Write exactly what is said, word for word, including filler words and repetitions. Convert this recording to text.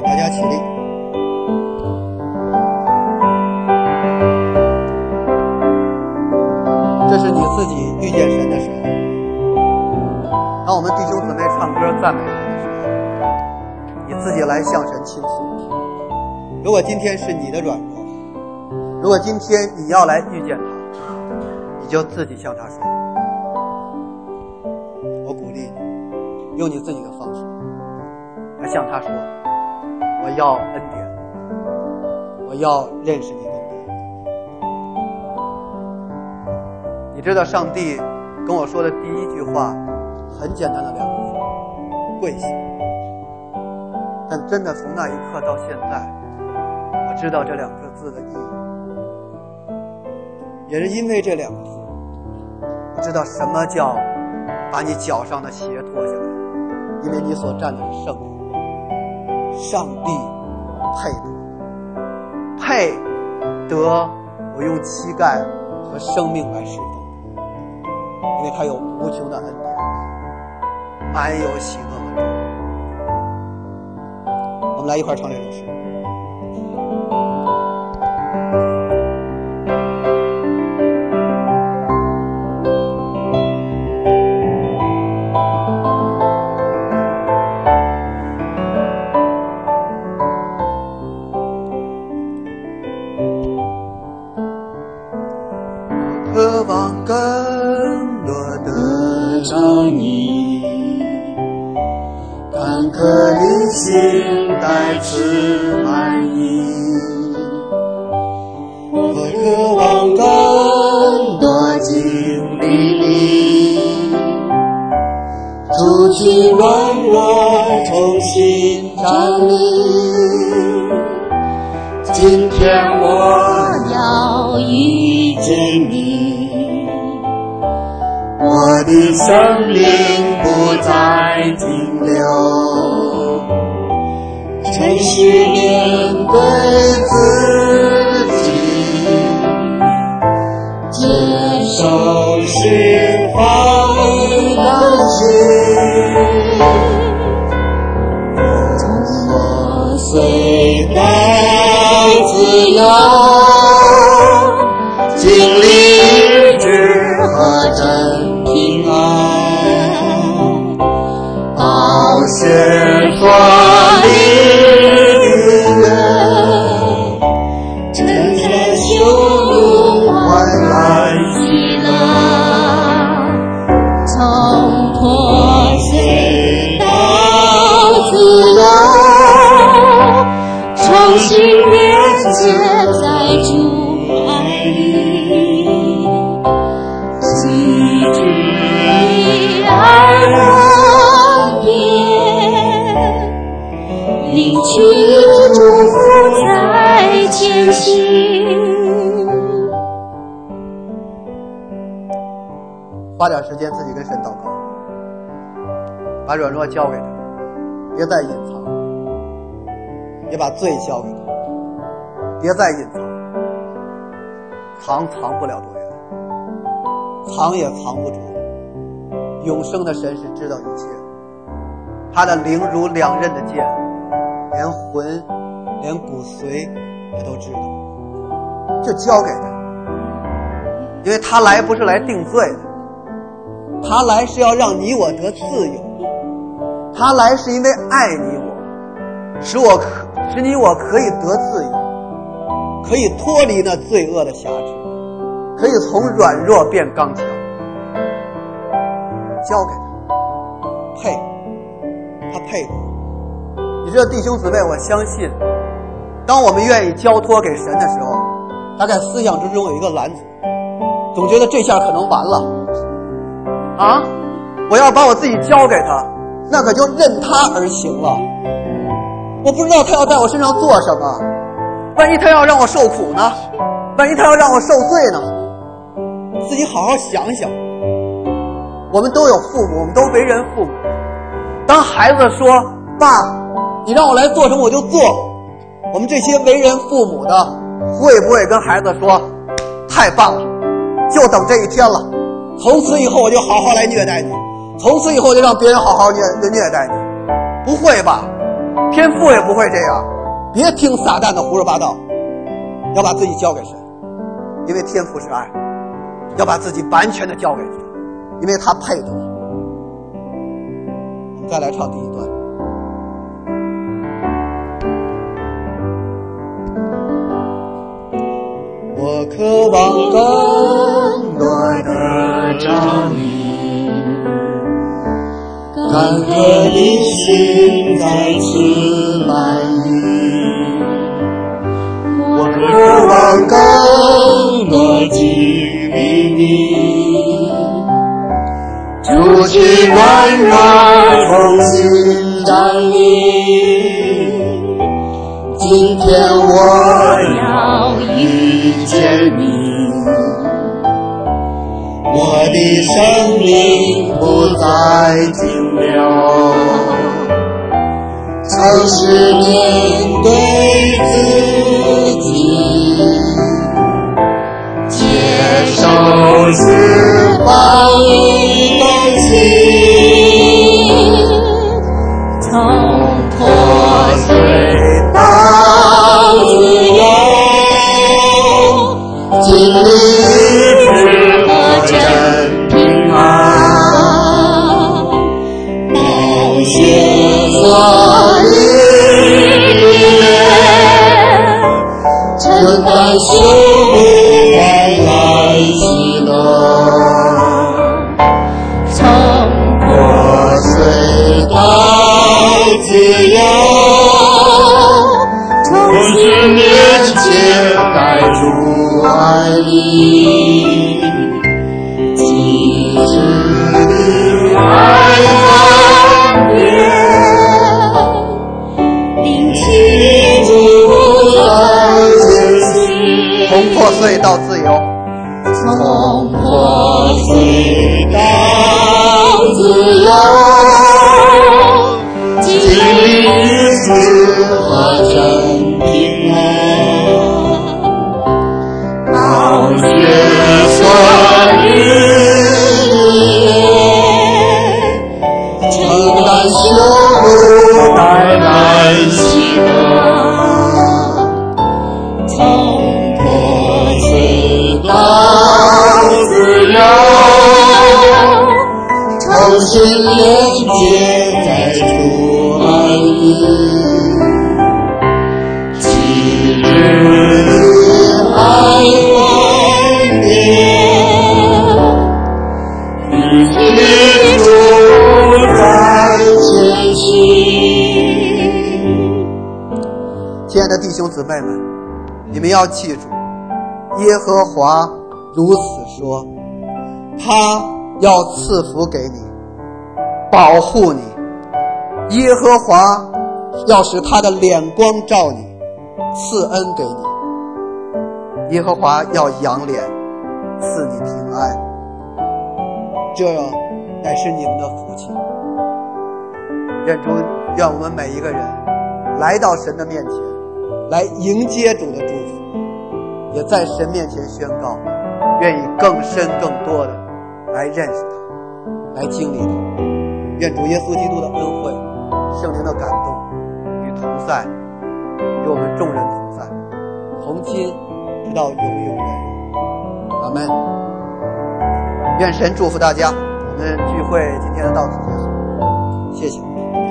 大家起立。这是你自己遇见神的时候。当我们弟兄姊妹唱歌赞美神的时候，你自己来向神倾诉。如果今天是你的软弱，如果今天你要来遇见他，你就自己向他说。我鼓励你用你自己的方式来向他说，我要恩典，我要认识你更多。你知道上帝跟我说的第一句话很简单的两个字，跪下。但真的从那一刻到现在，我知道这两个字的意义，也是因为这两个字，我知道什么叫把你脚上的鞋脱下来，因为你所站的是圣地。上帝配得，配得我用膝盖和生命来侍奉，因为他有无穷的恩典，满有喜乐和祝福。我们来一块唱这首诗。渴望更多得着你，坎坷的心带刺满意。我渴望更多经历你，除去软弱重新站立。今天我要遇见你，我的生命不再停留，诚实面对自己，接受释放的心，从破碎到自由，经历日子和真平安，到是所离人，真正修路换来喜乐，从破碎到自由，重新连接在主爱里，喜剧爱恩典，领取祝福在前行。花点时间自己跟神祷告，把软弱交给他，别再隐藏，也把罪交给他，别再隐藏，藏藏不了多远，藏也藏不住。永生的神是知道一切的，他的灵如两刃的剑，连魂连骨髓他都知道，就交给他，因为他来不是来定罪的，他来是要让你我得自由，他来是因为爱你我，使我可使你我可以得自由，可以脱离那罪恶的辖制，可以从软弱变刚强。交给他，配，他配。你知道弟兄姊妹，我相信当我们愿意交托给神的时候，大概思想之中有一个拦阻，总觉得这下可能完了啊！我要把我自己交给他，那可就任他而行了。我不知道他要在我身上做什么，万一他要让我受苦呢？万一他要让我受罪呢？自己好好想想。我们都有父母，我们都为人父母。当孩子说爸你让我来做什么我就做，我们这些为人父母的会不会跟孩子说太棒了，就等这一天了，从此以后我就好好来虐待你，从此以后就让别人好好虐虐待你？不会吧？ 天父也不会这样，别听撒旦的胡说八道，要把自己交给神，因为天父是爱，要把自己完全的交给他，因为他配得。我们再来唱第一段。我渴望更多的照你，干涸的心再次满溢，我渴望更多经历你，主之软弱重新站立，今天我要遇见你，我的生命不再停留，诚实面对自己，接受释放你的心，从破碎到自由，经历日和真平安，冒险所历练，承担羞辱换来喜乐，从破碎到自由，从十面前带主爱里，即使的爱翻遍，领起主来前行，从破碎到自由，从破碎到自由，经历日子和真平安，冒险所历练，承担羞辱带来喜乐，从破碎到自由，重新连接在主爱里，今日的爱翻遍，与主在前行。亲爱的弟兄姊妹们，你们要记住，耶和华如此说，他要赐福给你，保护你，耶和华要使他的脸光照你，赐恩给你，耶和华要扬脸赐你平安，这乃是你们的福气。愿主愿我们每一个人来到神的面前，来迎接主的祝福，也在神面前宣告，愿意更深更多的来认识他，来经历他。愿主耶稣基督的恩惠、圣灵的感动与同在，与我们众人同在，从今直到永永远远。阿们。愿神祝福大家。我们聚会今天到此结束，谢谢。